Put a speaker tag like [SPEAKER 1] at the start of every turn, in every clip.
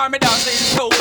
[SPEAKER 1] me dancing too.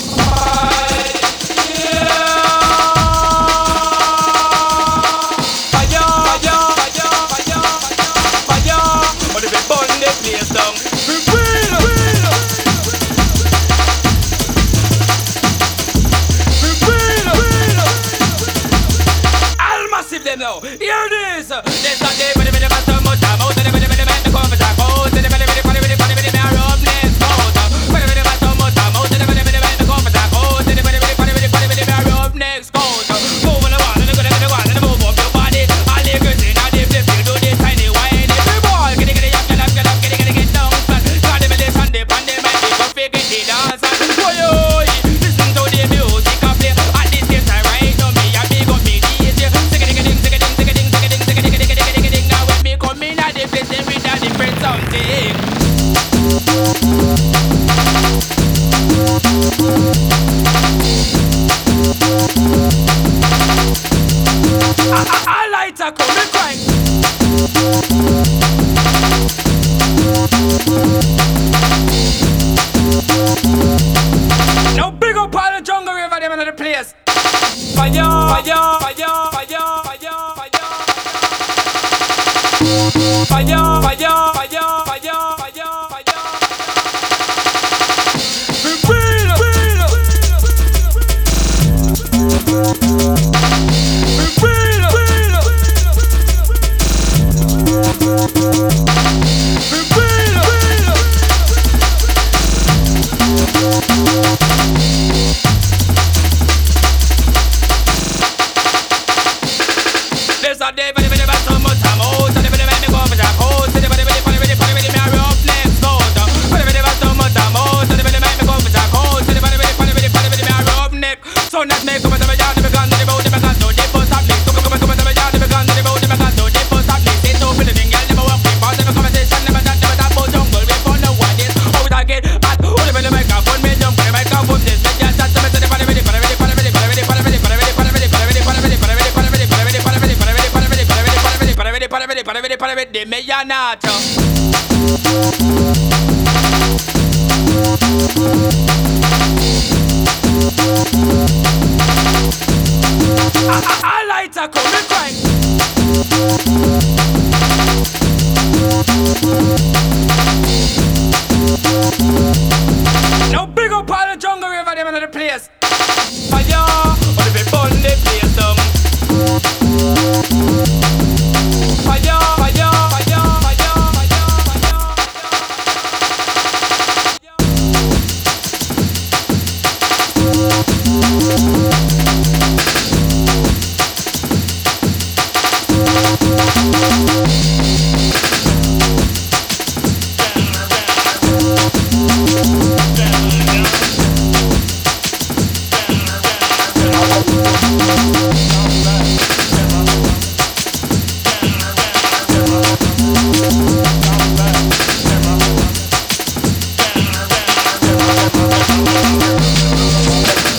[SPEAKER 1] Now, hear this. There's a day when the video got so much time out. And the video make me come for talk out. And the video me a rub next out. When the video got so much time out. And the video make me come for talk out. And the video me a rub next out. Move on the wall and the good and the wall and move up your body. All the girls in all the flips, you do this tiny whine. Every ball, get it up, get down. Cause the melodies and the band, they make me go fake it, the dance. Boy, listen to the music I play. At this same time, right now me a big up me DJ. Now when me come in at the place, they with a different something. I like to come and crank. Now big up all the jungle river, them in the place. Fire, fire, fire, fire, fire, fire. Fire, fire, fire, fire, fire, fire. Real, real. Real, real. There's a day when the video so much time out. And the video make me go for jack out. And the video me a rough next out. When the video so much time out. And the video make me go for jack out. And the video me a rough neck. So next me come and tell me down. The gun to the boat, the gun to the post up list. Come and tell me down. The gun to the boat, the gun to the post up list. It's open the thing, girl. Never walk in front of the conversation. Never talk about jungle. We found out what this. How we get hot. Who the video make a fun me jump. The make a fun this. Me just touch me to the body. De medianato. I like to come and crank. Now big up all the jungle river, them in the place. Fire, on the big ball.